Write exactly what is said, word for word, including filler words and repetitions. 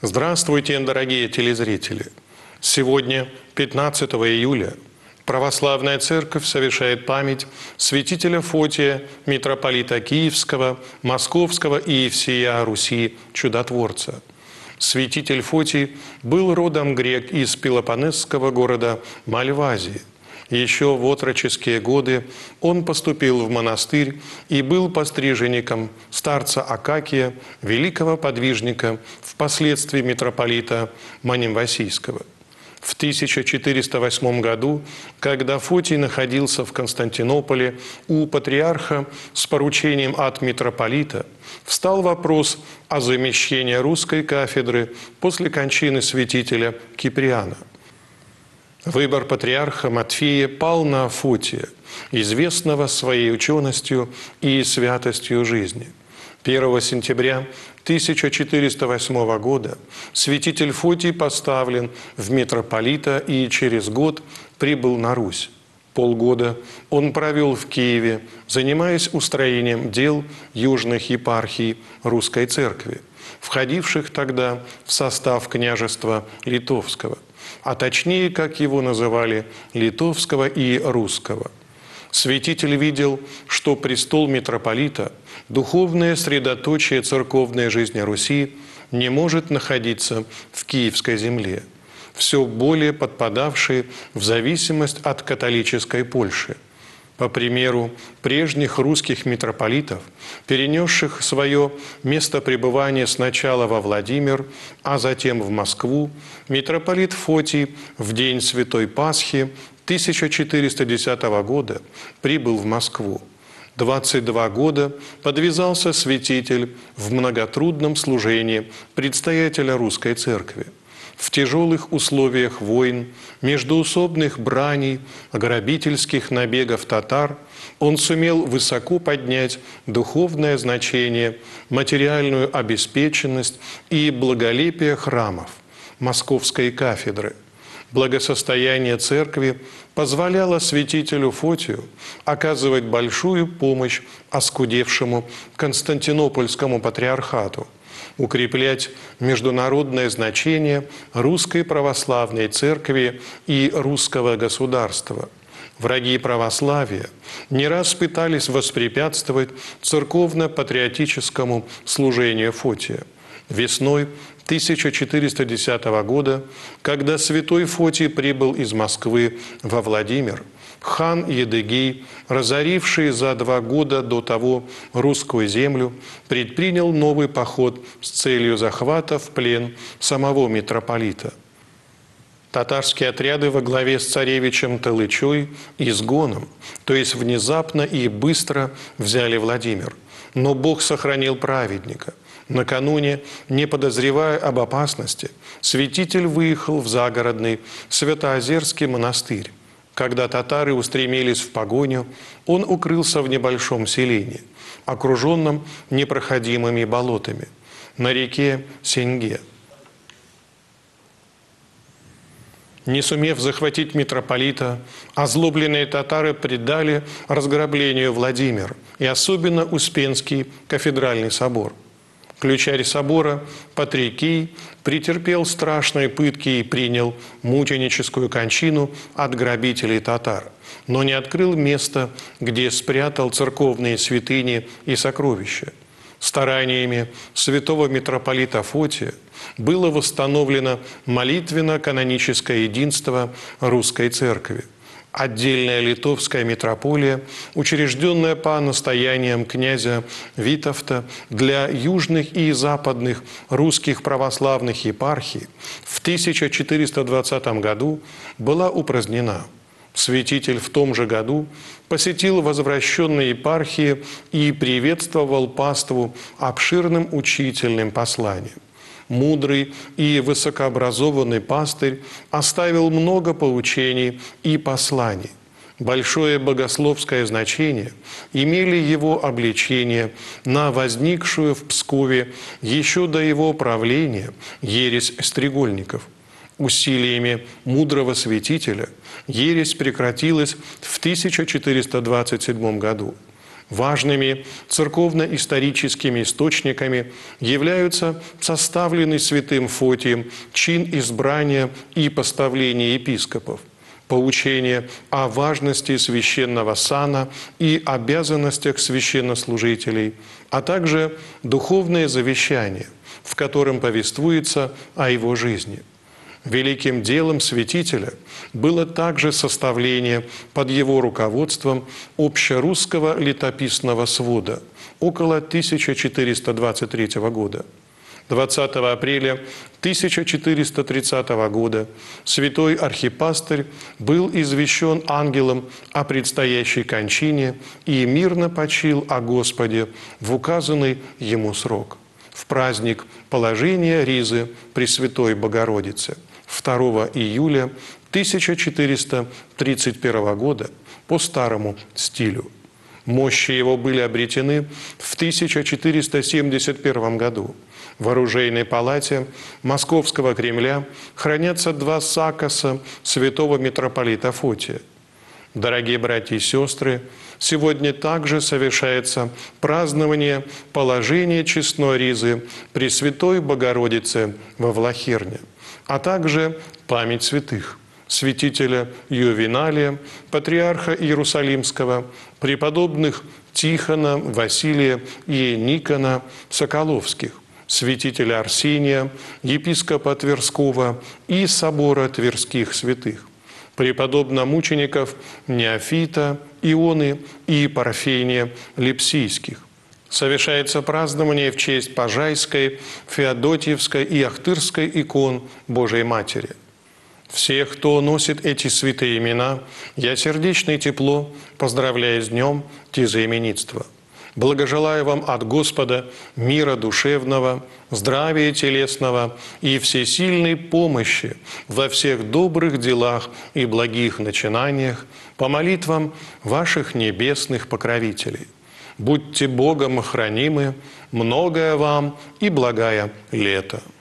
Здравствуйте, дорогие телезрители! Сегодня, пятнадцатого июля, Православная Церковь совершает память святителя Фотия, митрополита Киевского, Московского и всея Руси чудотворца. Святитель Фотий был родом грек из пелопоннесского города Мальвазии. Еще в отроческие годы он поступил в монастырь и был постриженником старца Акакия, великого подвижника, впоследствии митрополита Манимвасийского. В тысяча четыреста восьмом году, когда Фотий находился в Константинополе у патриарха с поручением от митрополита, встал вопрос о замещении русской кафедры после кончины святителя Киприана. Выбор патриарха Матфея пал на Фотия, известного своей ученостью и святостью жизни. первого сентября тысяча четыреста восьмого года святитель Фотий поставлен в митрополита и через год прибыл на Русь. Полгода он провел в Киеве, занимаясь устроением дел южных епархий Русской Церкви, входивших тогда в состав княжества Литовского, а точнее, как его называли, Литовского и Русского. Святитель видел, что престол митрополита, духовное средоточие церковной жизни Руси, не может находиться в Киевской земле, все более подпадавшей в зависимость от католической Польши. По примеру прежних русских митрополитов, перенесших свое место пребывания сначала во Владимир, а затем в Москву, митрополит Фотий в день Святой Пасхи тысяча четыреста десятого года прибыл в Москву. двадцать два года подвязался святитель в многотрудном служении предстоятеля Русской Церкви. В тяжелых условиях войн, междоусобных браней, грабительских набегов татар он сумел высоко поднять духовное значение, материальную обеспеченность и благолепие храмов Московской кафедры. Благосостояние церкви позволяло святителю Фотию оказывать большую помощь оскудевшему Константинопольскому патриархату, укреплять международное значение русской православной церкви и русского государства. Враги православия не раз пытались воспрепятствовать церковно-патриотическому служению Фотия. Весной тысяча четыреста десятого года, когда святой Фотий прибыл из Москвы во Владимир, хан Едыгей, разоривший за два года до того русскую землю, предпринял новый поход с целью захвата в плен самого митрополита. Татарские отряды во главе с царевичем Талычой изгоном, то есть внезапно и быстро взяли Владимир. Но Бог сохранил праведника. Накануне, не подозревая об опасности, святитель выехал в загородный Святоозерский монастырь. Когда татары устремились в погоню, он укрылся в небольшом селении, окруженном непроходимыми болотами, на реке Сеньге. Не сумев захватить митрополита, озлобленные татары предали разграблению Владимир и особенно Успенский кафедральный собор. Ключарь собора Патрикий претерпел страшные пытки и принял мученическую кончину от грабителей татар, но не открыл место, где спрятал церковные святыни и сокровища. Стараниями святого митрополита Фотия было восстановлено молитвенно-каноническое единство Русской Церкви. Отдельная литовская митрополия, учрежденная по настояниям князя Витовта для южных и западных русских православных епархий, в тысяча четыреста двадцатом году была упразднена. Святитель в том же году посетил возвращенные епархии и приветствовал паству обширным учительным посланием. Мудрый и высокообразованный пастырь оставил много поучений и посланий. Большое богословское значение имели его обличения на возникшую в Пскове еще до его правления ересь стрегольников. Усилиями мудрого святителя ересь прекратилась в тысяча четыреста двадцать седьмом году. Важными церковно-историческими источниками являются составленный святым Фотием чин избрания и поставления епископов, поучение о важности священного сана и обязанностях священнослужителей, а также духовное завещание, в котором повествуется о его жизни. Великим делом святителя было также составление под его руководством общерусского летописного свода около тысяча четыреста двадцать третьего года. двадцатого апреля тысяча четыреста тридцатого года святой архипастырь был извещен ангелом о предстоящей кончине и мирно почил о Господе в указанный ему срок. В праздник положения ризы Пресвятой Богородицы второго июля тысяча четыреста тридцать первого года по старому стилю. Мощи его были обретены в тысяча четыреста семьдесят первом году. В оружейной палате Московского Кремля хранятся два сакоса святого митрополита Фотия. Дорогие братья и сестры, сегодня также совершается празднование положения честной ризы Пресвятой Богородицы во Влахерне, а также память святых: святителя Ювеналия, патриарха Иерусалимского, преподобных Тихона, Василия и Никона Соколовских, святителя Арсения, епископа Тверского и собора Тверских святых, преподобно-мучеников Неофита, Ионы и Парфения Липсийских. Совершается празднование в честь Пожайской, Феодотьевской и Ахтырской икон Божией Матери. Всех, кто носит эти святые имена, я сердечно и тепло поздравляю с днем тезаименитства. Благожелаю вам от Господа мира душевного, здравия телесного и всесильной помощи во всех добрых делах и благих начинаниях по молитвам ваших небесных покровителей. Будьте Богом хранимы, многое вам и благая лето.